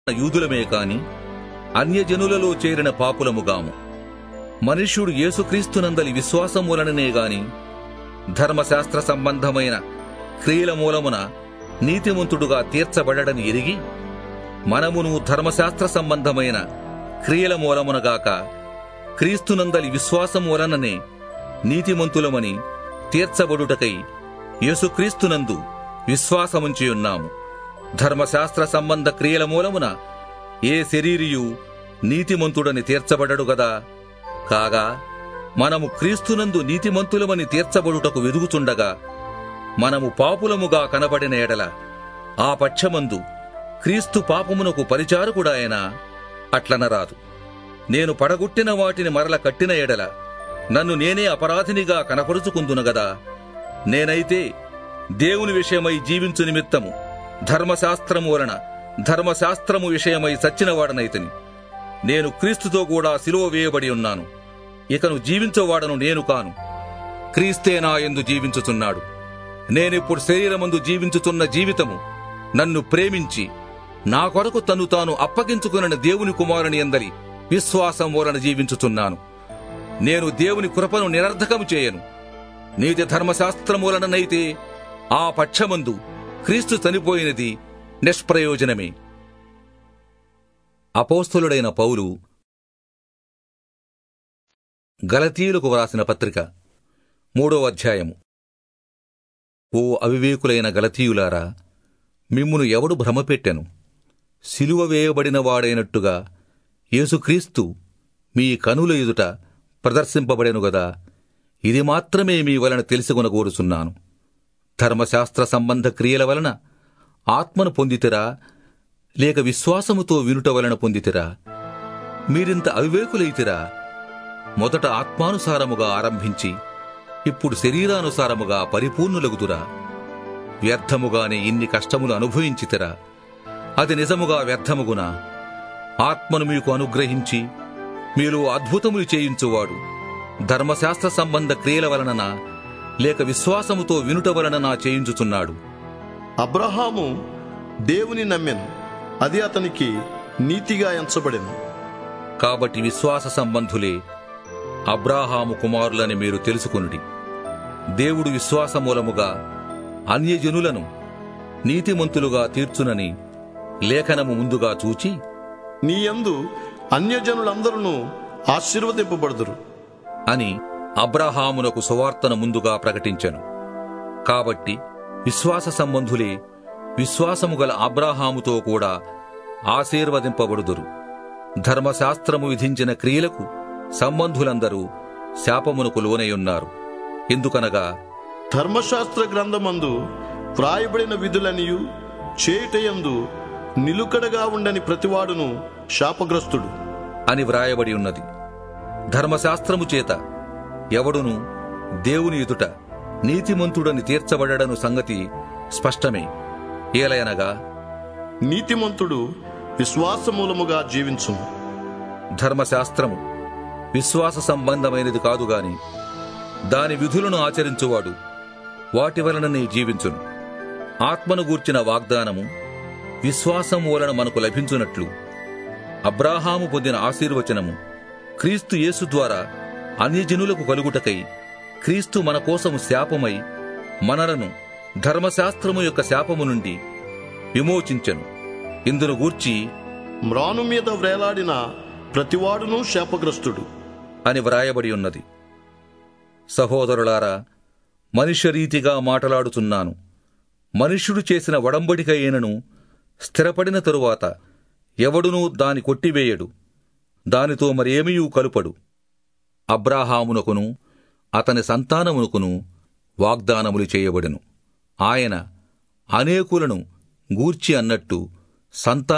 యూదులమే కాని అన్యజనులలో చేరిన పాపులముగాము. మనుష్యుడు యేసుక్రీస్తునందలి విశ్వాసం వలననే గాని ధర్మశాస్త్ర సంబంధమైన క్రియల మూలమున నీతిమంతుడుగా తీర్చబడడని ఎరిగి, మనమును ధర్మశాస్త్ర సంబంధమైన క్రియల మూలమునగాక క్రీస్తునందలి విశ్వాసం వలననే నీతిమంతులమని తీర్చబడుటకై యేసుక్రీస్తునందు విశ్వాసముంచియున్నాము. ధర్మశాస్త్ర సంబంధ క్రియల మూలమున ఏ శరీరియు నీతిమంతుడని తీర్చబడడు గదా. కాగా మనము క్రీస్తునందు నీతిమంతులమని తీర్చబడుటకు వెదుగుచుండగా, మనము పాపులముగా కనబడిన ఎడల ఆ పక్షమందు క్రీస్తు పాపమునకు పరిచారకుడాయన అట్లనరాదు. నేను పడగొట్టిన వాటిని మరల కట్టిన ఎడల నన్ను నేనే అపరాధినిగా కనపరుచుకుందును గదా. నేనైతే దేవుని విషయమై జీవించు నిమిత్తము ధర్మశాస్త్రము వలన ధర్మశాస్త్రము విషయమై చచ్చినవాడనైతిని. నేను క్రీస్తుతో కూడా సిలువ వేయబడి ఉన్నాను. ఇకను జీవించువాడను నేను కాను, క్రీస్తే నా యందు జీవించుచున్నాడు. నేనిప్పుడు శరీరమందు జీవించుచున్న జీవితము నన్ను ప్రేమించి నా కొరకు తన్ను తాను అప్పగించుకున్న దేవుని కుమారుని యందలి విశ్వాసం వలన జీవించుచున్నాను. నేను దేవుని కృపను నిరర్ధకము చేయను. నీతి ధర్మశాస్త్రము వలననైతే ఆ పక్షమందు క్రీస్తు చనిపోయినది నిష్ప్రయోజనమే. అపోస్తలుడైన పౌలు గలతీయులకు వ్రాసిన పత్రిక 3వ అధ్యాయము. ఓ అవివేకులైన గలతీయులారా, మిమ్మును ఎవడు భ్రమపెట్టెను? సిలువ వేయబడిన వాడైనట్టుగా యేసుక్రీస్తు మీ కనుల ఎదుట ప్రదర్శింపబడెను గదా. ఇది మాత్రమే మీ వలన తెలుసుకొనగోరుచున్నాను. ధర్మశాస్త్ర సంబంధ క్రియల వలన ఆత్మను పొందితిరా, లేక విశ్వాసముతో వినుట వలన పొందితిరా? మీరింత అవివేకులైతిరా. మొదట ఆత్మానుసారముగా ఆరంభించి ఇప్పుడు శరీరానుసారముగా పరిపూర్ణులగుదురా? వ్యర్థముగానే ఇన్ని కష్టములు అనుభవించితిరా. అది నిజముగా వ్యర్థముగునా? ఆత్మను మీకు అనుగ్రహించి మీలో అద్భుతములు చేయించువాడు ధర్మశాస్త్ర సంబంధ క్రియల వలననా, లేక విశ్వాసముతో వినుట వలననా చేయించుచున్నాడు? అబ్రహాము దేవుని నమ్మెను, అది అతనికి నీతిగా ఎంచబడెను. కాబట్టి విశ్వాస సంబంధులే అబ్రాహాము కుమారులని మీరు తెలుసుకొనుడి. దేవుడు విశ్వాస మూలముగా అన్యజనులను నీతిమంతులుగా తీర్చునని లేఖనము ముందుగా చూచి, నీ యందు అన్యజనులందరూ ఆశీర్వదింపబడుదురు అని అబ్రాహామునకు సువార్తను ముందుగా ప్రకటించెను. కాబట్టి విశ్వాస సంబంధులే విశ్వాసము గల అబ్రాహాముతో కూడా ఆశీర్వదింపబడుదురు. ధర్మశాస్త్రము విధించిన క్రియలకు సంబంధులందరూ శాపమునకు లోనయున్నారు. ఎందుకనగా ధర్మశాస్త్ర గ్రంథమందు వ్రాయబడిన విధులనియు చేయుటయందు నిలుకడగా ఉండని ప్రతివాడును శాపగ్రస్తుడు అని వ్రాయబడి ఉన్నది. ధర్మశాస్త్రము చేత ఎవడును దేవుని ఎదుట నీతిమంతుడని తీర్చబడను సంగతి స్పష్టమే. ఏలయనగా నీతిమంతుడు విశ్వాసమూలముగా జీవించును. ధర్మశాస్త్రము విశ్వాస సంబంధమైనది కాదుగాని దాని విధులను ఆచరించువాడు వాటి వలననే జీవించును. ఆత్మను గూర్చిన వాగ్దానము విశ్వాసం వలన మనకు లభించున్నట్లు అబ్రాహాము పొందిన ఆశీర్వచనము క్రీస్తు యేసు ద్వారా అన్యజనులకు కలుగుటకై క్రీస్తు మన కోసము శాపమై మనలను ధర్మశాస్త్రము యొక్క శాపము నుండి విమోచించెను. ఇందును గూర్చి మ్రాను మీద వ్రేలాడిన ప్రతివాడును శాపగ్రస్తుడు అని వ్రాయబడి ఉన్నది. సహోదరులారా, మనుష్యరీతిగా మాటలాడుచున్నాను. మనుష్యుడు చేసిన ఒడంబడిక అయినను స్థిరపడిన తరువాత ఎవడునూ దాని కొట్టివేయడు, దానితో మరేమియూ కలుపడు. అబ్రాహామునకును అతని సంతానమునకును వాగ్దానములు చేయబడెను. ఆయన అనేకులను గూర్చి అన్నట్టు